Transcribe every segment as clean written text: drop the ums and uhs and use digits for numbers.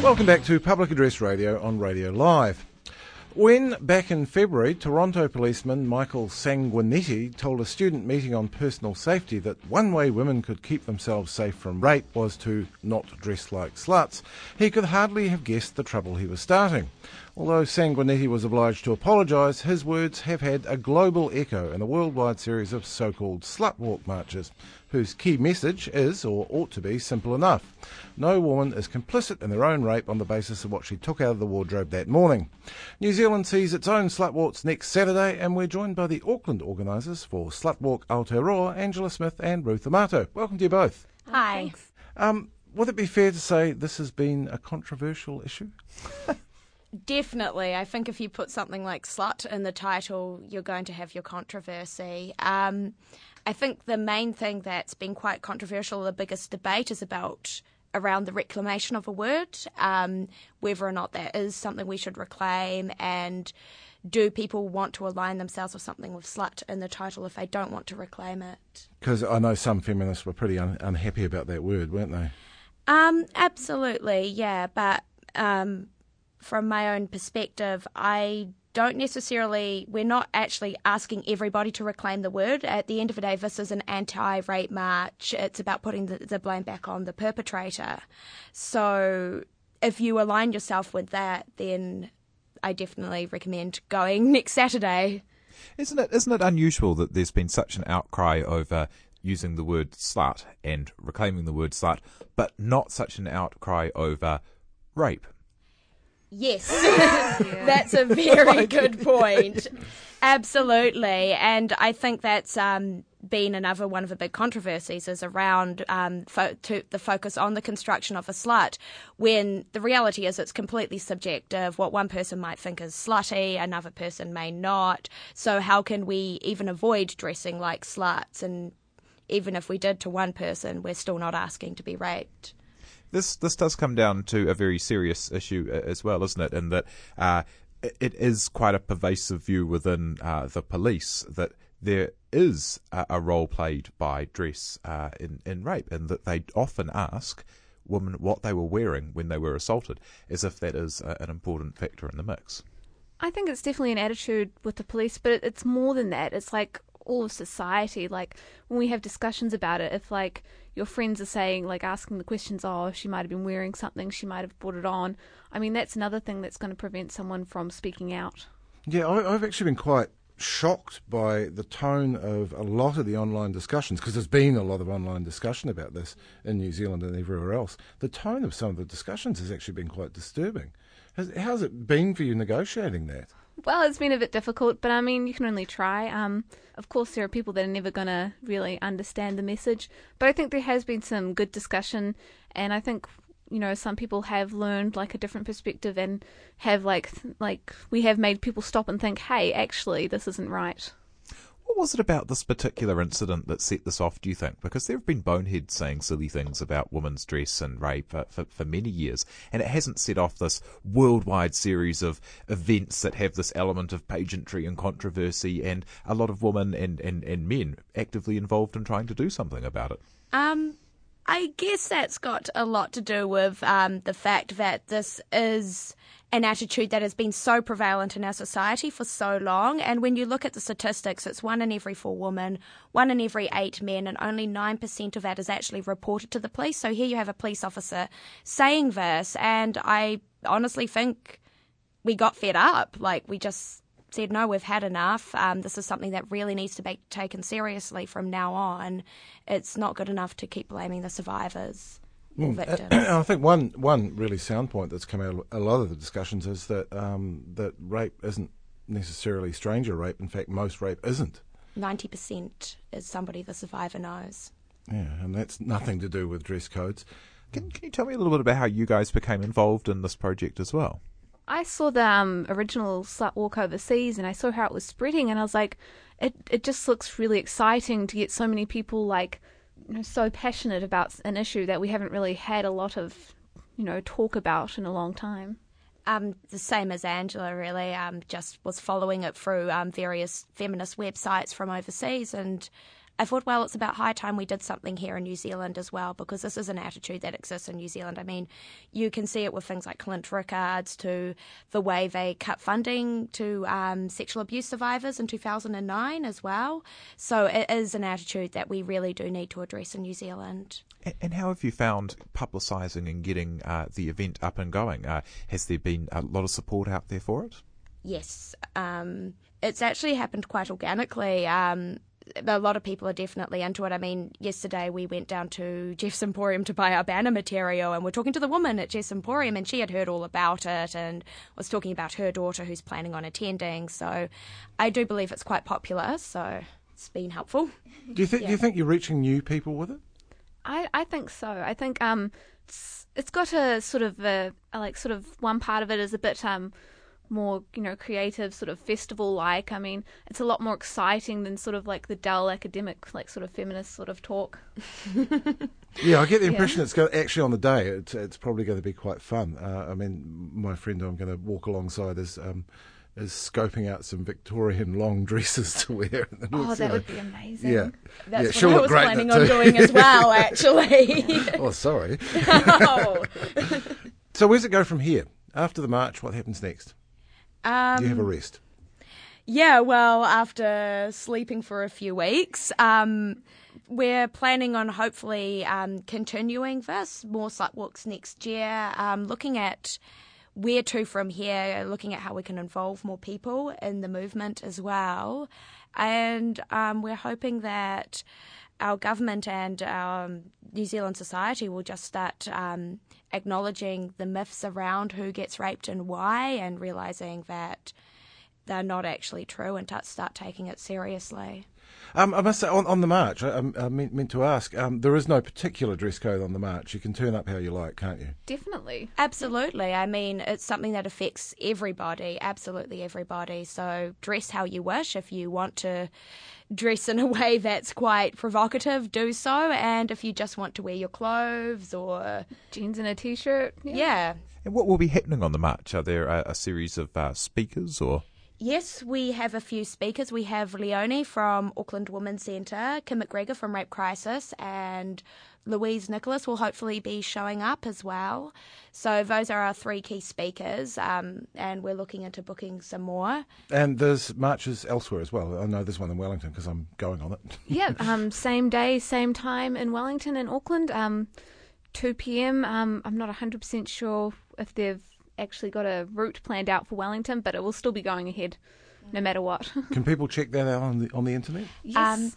Welcome back to Public Address Radio on Radio Live. When, back in February, Toronto policeman Michael Sanguinetti told a student meeting on personal safety that one way women could keep themselves safe from rape was to not dress like sluts, he could hardly have guessed the trouble he was starting. Although Sanguinetti was obliged to apologise, his words have had a global echo in a worldwide series of so-called slut walk marches, whose key message is, or ought to be, simple enough. No woman is complicit in their own rape on the basis of what she took out of the wardrobe that morning. New Zealand sees its own slut walks next Saturday, and we're joined by the Auckland organisers for Slut Walk Aotearoa, Angela Smith and Ruth Amato. Welcome to you both. Hi. Would it be fair to say this has been a controversial issue? Definitely. I think if you put something like slut in the title, you're going to have your controversy. I think the main thing that's been quite controversial, the biggest debate, is around the reclamation of a word, whether or not that is something we should reclaim, and do people want to align themselves with something with slut in the title if they don't want to reclaim it? Because I know some feminists were pretty unhappy about that word, weren't they? Absolutely, yeah, but from my own perspective, we're not actually asking everybody to reclaim the word. At the end of the day, this is an anti-rape march. It's about putting the blame back on the perpetrator. So if you align yourself with that, then I definitely recommend going next Saturday. Isn't it unusual that there's been such an outcry over using the word slut and reclaiming the word slut, but not such an outcry over rape? Yes, That's a very good point. Absolutely. And I think that's been another one of the big controversies is around the focus on the construction of a slut, when the reality is it's completely subjective. What one person might think is slutty, another person may not. So how can we even avoid dressing like sluts? And even if we did to one person, we're still not asking to be raped. This does come down to a very serious issue as well, isn't it? In that it is quite a pervasive view within the police that there is a role played by dress in rape, and that they often ask women what they were wearing when they were assaulted, as if that is an important factor in the mix. I think it's definitely an attitude with the police, but it's more than that. It's like all of society. Like when we have discussions about it, if like your friends are saying, like asking the questions, oh, she might have been wearing something, she might have brought it on. I mean, that's another thing that's going to prevent someone from speaking out. Yeah, I've actually been quite shocked by the tone of a lot of the online discussions, because there's been a lot of online discussion about this in New Zealand and everywhere else. The tone of some of the discussions has actually been quite disturbing. How's it been for you negotiating that? Well, it's been a bit difficult, but I mean, you can only try. Of course, there are people that are never going to really understand the message, but I think there has been some good discussion, and I think, you know, some people have learned like a different perspective and have like we have made people stop and think, hey, actually, this isn't right. What was it about this particular incident that set this off, do you think? Because there have been boneheads saying silly things about women's dress and rape for many years, and it hasn't set off this worldwide series of events that have this element of pageantry and controversy, and a lot of women and men actively involved in trying to do something about it. I guess that's got a lot to do with the fact that this is an attitude that has been so prevalent in our society for so long. And when you look at the statistics, it's 1 in every 4 women, 1 in every 8 men, and only 9% of that is actually reported to the police. So here you have a police officer saying this, and I honestly think we got fed up. Like, we just said, no, we've had enough. This is something that really needs to be taken seriously from now on. It's not good enough to keep blaming the survivors or victims. I think one really sound point that's come out of a lot of the discussions is that that rape isn't necessarily stranger rape. In fact, most rape isn't. 90% is somebody the survivor knows. Yeah, and that's nothing to do with dress codes. Can you tell me a little bit about how you guys became involved in this project as well? I saw the original Slut Walk overseas, and I saw how it was spreading, and I was like, it just looks really exciting to get so many people like, you know, so passionate about an issue that we haven't really had a lot of, you know, talk about in a long time. The same as Angela, really. Just was following it through various feminist websites from overseas, and I thought, well, it's about high time we did something here in New Zealand as well, because this is an attitude that exists in New Zealand. I mean, you can see it with things like Clint Rickards, to the way they cut funding to sexual abuse survivors in 2009 as well. So it is an attitude that we really do need to address in New Zealand. And how have you found publicising and getting the event up and going? Has there been a lot of support out there for it? Yes. It's actually happened quite organically. A lot of people are definitely into it. I mean, yesterday we went down to Jeff's Emporium to buy our banner material, and we're talking to the woman at Jeff's Emporium, and she had heard all about it and was talking about her daughter who's planning on attending. So I do believe it's quite popular, so it's been helpful. Do you think you're reaching new people with it? I think so. I think it's got a sort of one part of it is a bit more, creative, sort of festival-like. I mean, it's a lot more exciting than sort of like the dull academic, like sort of feminist sort of talk. Yeah, I get the impression it's actually on the day. It's probably going to be quite fun. I mean, my friend who I'm going to walk alongside is scoping out some Victorian long dresses to wear. That would be amazing. Yeah, That's she'll what I look was great planning on doing as well, actually. Oh, sorry. Oh. So where's it go from here? After the march, what happens next? Do you have a rest? Yeah, well, after sleeping for a few weeks, we're planning on hopefully continuing this, more slut walks next year, looking at where to from here, looking at how we can involve more people in the movement as well. And we're hoping that our government and our New Zealand society will just start acknowledging the myths around who gets raped and why, and realising that they're not actually true, and start taking it seriously. I must say, on the march, I meant to ask, there is no particular dress code on the march. You can turn up how you like, can't you? Definitely. Absolutely. I mean, it's something that affects everybody, absolutely everybody. So dress how you wish. If you want to dress in a way that's quite provocative, do so. And if you just want to wear your clothes or jeans and a t-shirt. Yeah. And what will be happening on the march? Are there a series of speakers or...? Yes, we have a few speakers. We have Leonie from Auckland Women's Centre, Kim McGregor from Rape Crisis, and Louise Nicholas will hopefully be showing up as well. So those are our three key speakers, and we're looking into booking some more. And there's marches elsewhere as well. I know there's one in Wellington because I'm going on it. Yeah, same day, same time in Wellington and Auckland, 2 p.m. I'm not 100% sure if they've actually got a route planned out for Wellington, but it will still be going ahead no matter what. Can people check that out on the internet? Yes.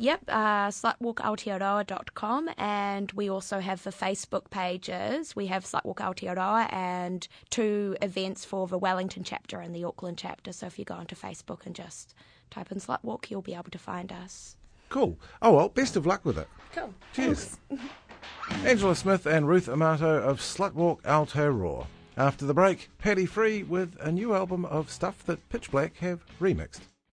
slutwalkaotearoa.com, and we also have the Facebook pages. We have Slutwalk Aotearoa and 2 events for the Wellington chapter and the Auckland chapter. So if you go onto Facebook and just type in Slutwalk, you'll be able to find us. Cool. Oh, well, best of luck with it. Cool. Cheers. Angela Smith and Ruth Amato of Slutwalk Aotearoa. After the break, Paddy Free with a new album of stuff that Pitch Black have remixed.